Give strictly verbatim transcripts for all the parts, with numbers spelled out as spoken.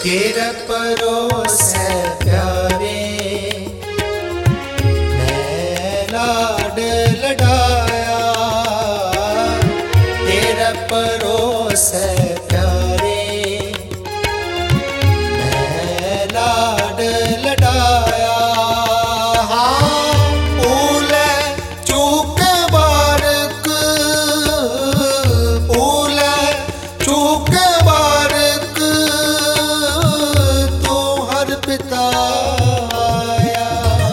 तेरा परोस है प्यारे, मैं लाड लडाया। तेरा परोस है प्यारे, मैं लाड लडाया। हाँ फूल चूक बारक, फूल चूक बारक, तू हर पिताया।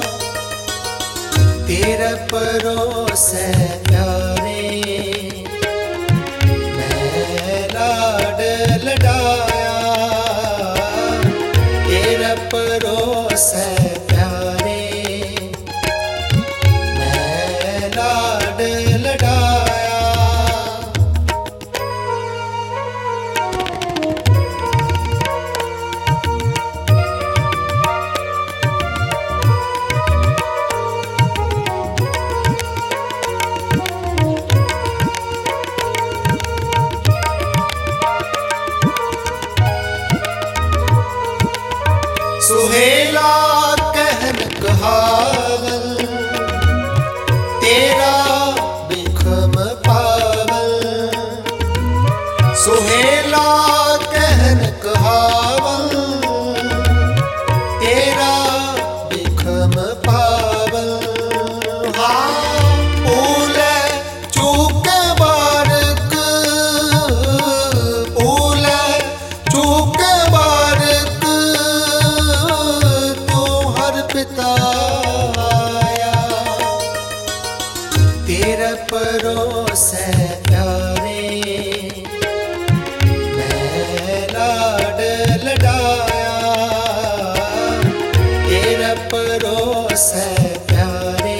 तेरा परोस है प्यारे, मैं लाड लडाया। तेरा परोस है प्यारे, मैं लाड लडाया। सुहेला कहन कहावल, तेरा बिखम पावल। सुहेला कहन कहावल, तेरा बिखम पावल। हाँ फूल चूक बारक, फूल चूक बारक, पिताया। तेरा परोस है प्यारे, मैं लाड लडाया। तेरा परोस है प्यारे,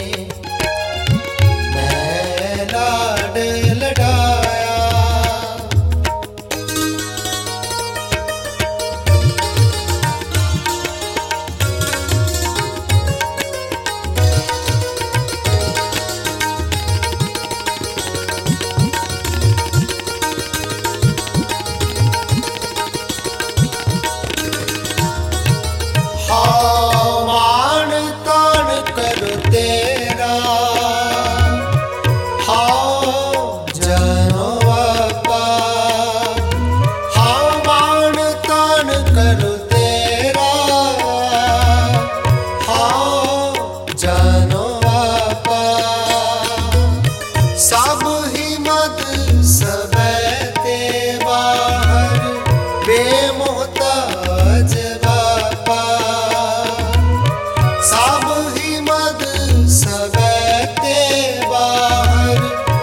मैं लाड लडाया। सब ही मद सबैते बाहर, बेमोहताज बापा। सब ही मद सबैते बाहर,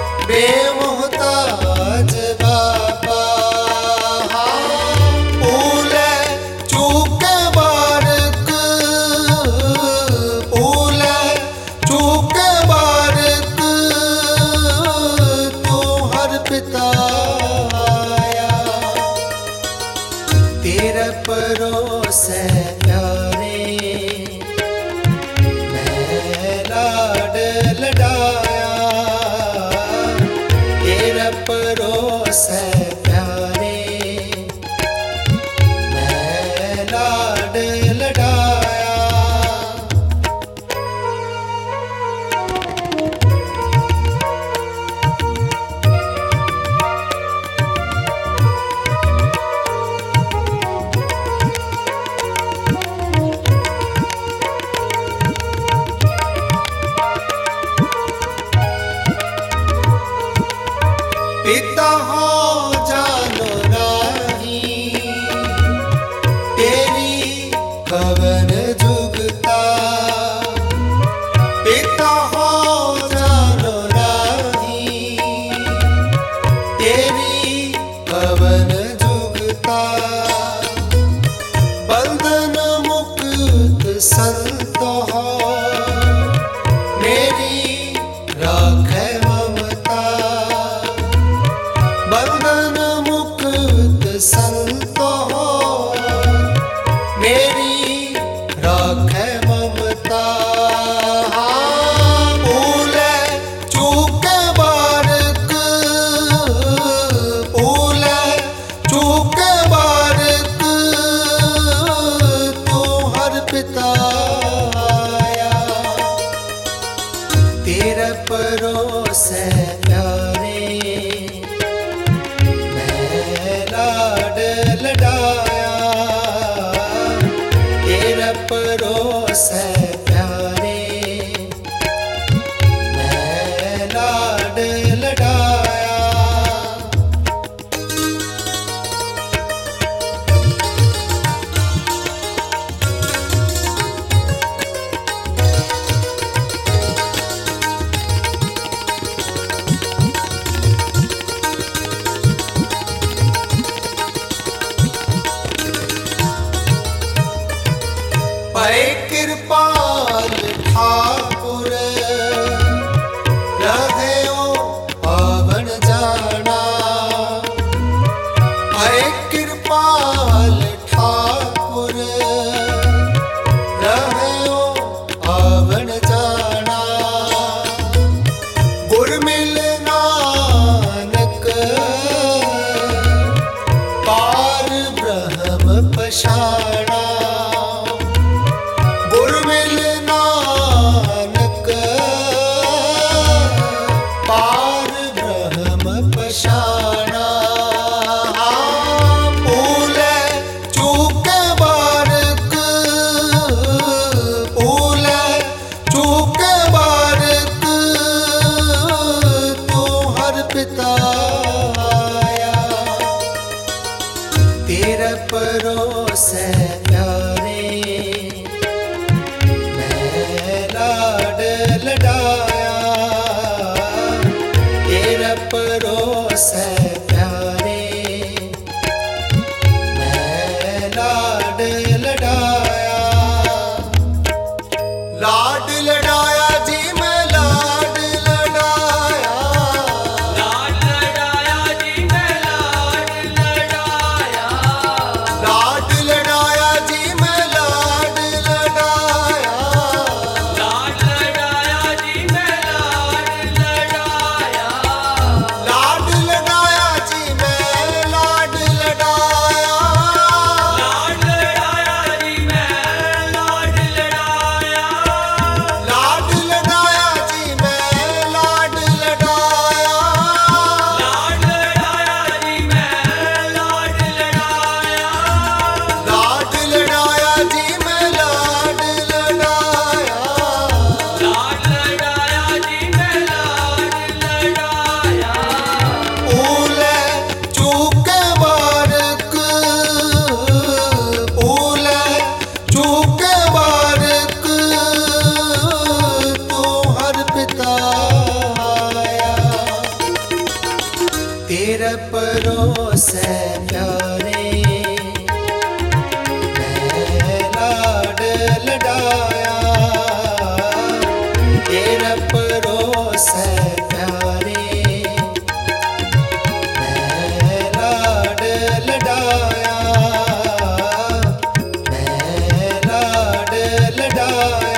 बेमोहताज बापा। हाँ फूल चूक बारक, फूल चूक बारक, पिताया। तेरा परोस है प्यारे, मैं लाड लडाया। तेरा परोस है प्यारे, मैं लाड लडाया। पिता हो जानो नाही, तेरी कवन जुगता। पिता हो जानो नाही, तेरी कवन जुगता। बंधन मुक्त संत हो, मेरी राखे ममता। बंधन मुक्त संत हो, मेरी राखे ममता। हाँ फूल चूक बारक, फूल चूक बारक, लडाया, तेरा परोसे प्यारे मैं लाड लडाया। पै कृपाल ठाकुर रहो पावन जाना, पै कृपाल ठाकुर रहो पावन जाना। गुर मिल नानक पार ब्रह्म पछाना, तेरा परोसे प्यारे मैं लाड लडाया, तेरा परोसे प्यारे मैं लाड लडाया। लाड लडाया जी मैं लाड लडाया, लाड लडाया जी मैं लाड लडाया, लाड लडाया जी मैं लाड लडाया, लाड लडाया जी मैं लाड लडाया, लाड लडाया जी मैं लाड लडाया, लाड लडाया जी मैं लाड लडाया, लाड लडाया जी मैं लाड लडाया, लाड लडाया जी मैं लाड लडाया, लाड लडाया जी मैं लाड लडाया। लाड लडाया जी मैं लाड लडाया। पूले चूके बारक, पूले चूके बारक तू हर पिता आया, तेरा परोसे प्यारे मैं लाड लडाया, तेरा परोसे प्यारे मैं लाड लडाया, मैं लाड लडाया।